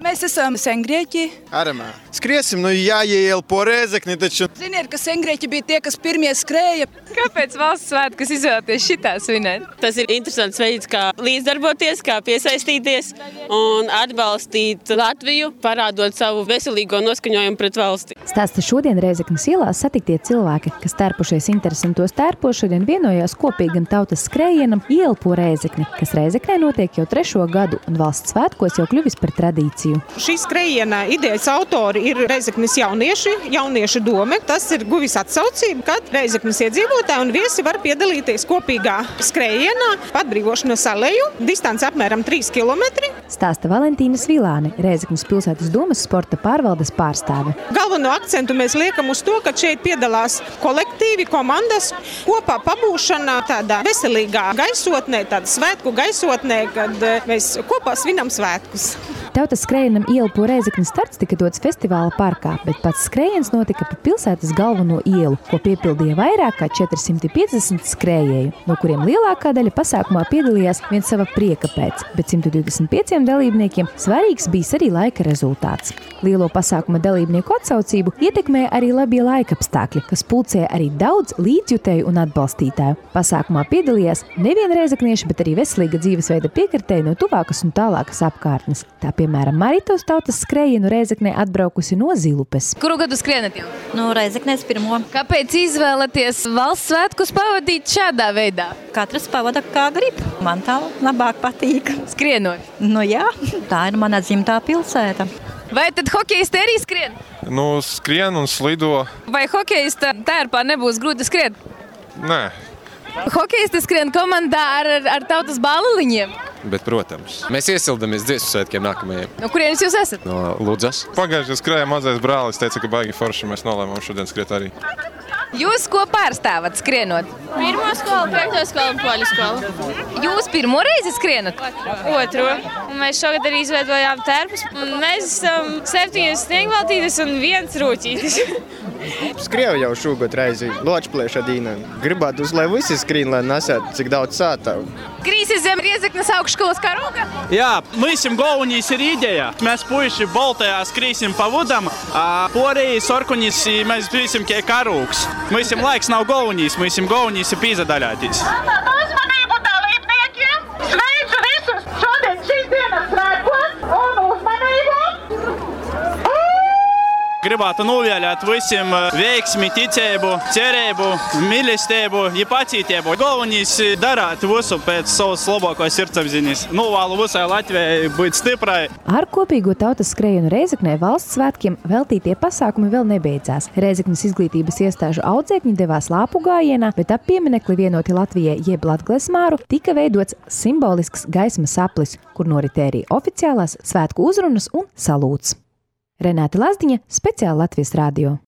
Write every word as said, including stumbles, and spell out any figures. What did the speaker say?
Mēs esam sengrieķi. Aramā. Skriesim, nu jāieelpo Rēzekni taču. Ziniet, ka sengrieķi bija tie, kas pirmie skrēja. Kāpēc valsts svētkus izvēlēties šitā svinēt? Tas ir interesants veids, kā līdzdarboties, kā piesaistīties un atbalstīt Latviju, parādot savu veselīgo noskaņojumu pret valsti. Stāsta šodien Rēzeknes ielās satiktie cilvēki, kas tērpušies interesi un tos tērpo, šodien vienojās kopīgam tautas skrējienam Ieelpo Rēzekni, kas Rēzeknē notiek jau trešo gadu un valsts svētkos jau kļuvis par tradīciju. Šī skrējiena idejas autori ir Rēzeknes jaunieši, jauniešu dome. Tas ir guvis atsaucību, kad Rēzeknes iedzīvotāji un viesi var piedalīties kopīgā skrējienā atbrīvošanas aleju, distance apmēram trīs kilometri. Stāsta Valentīna Svilāne, Rēzeknes pilsētas domas sporta pārvaldes pārstāve. Galveno akcentu mēs liekam uz to, ka šeit piedalās kolektīvi, komandas, kopā pabūšana tādā veselīgā gaisotnē, tāda svētku gaisotnē, kad mēs kopā svinam svētkus. Tautas skrējienam Ieelpo Rēzekni starts tika dots festivāla parkā, bet pats skrējiens notika pa pilsētas galveno ielu, ko piepildīja vairāk kā četri simti piecdesmit skrējēju, no kuriem lielākā daļa pasākumā piedalījās vien sava prieka pēc, bet simt divdesmit pieciem dalībniekiem svarīgs bijis arī laika rezultāts. Lielo pasākuma dalībnieku atsaucību ietekmēja arī labie laikapstākļi, kas pulcēja arī daudz līdzjutēju un atbalstītāju. Pasākumā piedalījās nevien rēzeknieši, bet arī veselīga dzīvesveida piekartēji no tuvākas un tālākas apkārtnes. Tā piemēram Maritos tautas skrējienu Rēzeknē atbraukusi no Zilupes. Kuru gadu skrienat jau? No Rēzeknēs pirmo. Kāpēc izvēlaties valsts svētkus pavadīt šādā veidā? Katrs pavada kā grib. Man tā labāk patīk. Skrienot? Nu jā, tā ir mana dzimtā pilsēta. Vai tad hokejisti arī skrien? Nu, skrien un slido. Vai hokejista tērpā nebūs grūti skriet? Nē. Hokejisti skrien komandā ar, ar tautas bāliņiem? Bet, protams, mēs iesildamies dziesmu svētkiem nākamajiem. No kurienes jūs esat? No Ludzas. Pagājušajā skrēja mazais brālis, teica, ka baigi forši, mēs nolēmām šodien skriet arī. Jūs ko pārstāvat skrienot? Pirmo skolu, piekto skolu un poļu skolu. Jūs pirmo reizi skrienat? Otro. Un mēs šogad arī izveidojām tērpus. Mēs esam septiņas sniegvaltītes un viens rūķītis. Skrievu jau šogad reizi Ločplieša dīna. Gribētu, lai visi skrien, lai nesētu cik daudz sātā. Krīsis zem Rēzeknes augšskolas karoga? Jā, мысим головнīs ir ideja. Mēs puiši Baltajā skrīsim pa vodam, a porēji sorkuņis mēs būsim kā karūks. Мысим laiks nav головnīs, мысim головnīs ir pīzadaļātīs. Uzmanību dalībniekiem! Sveicu visus šodien šīs dienas svētkos un uzmanību! Gribētu novēlēt visiem veiksmi, ticību, cerību, mīlestību, ja pacietību. Galvenais darāt visu pēc savas labākās sirdsapziņas. Novēlu visai Latvijai būt stiprai. Ar kopīgo tautas skrējienu Rēzeknē valsts svētkiem veltītie pasākumi vēl nebeidzās. Rēzeknes izglītības iestāžu audzēkņi devās lāpu gājienā, bet ap pieminekli Vienoti Latvijai jeb Latgales māru tika veidots simbolisks gaismas aplis, kur noritēja arī oficiālās svētku uzrunas un salūts. Renāte Lazdiņa, speciāli Latvijas radio.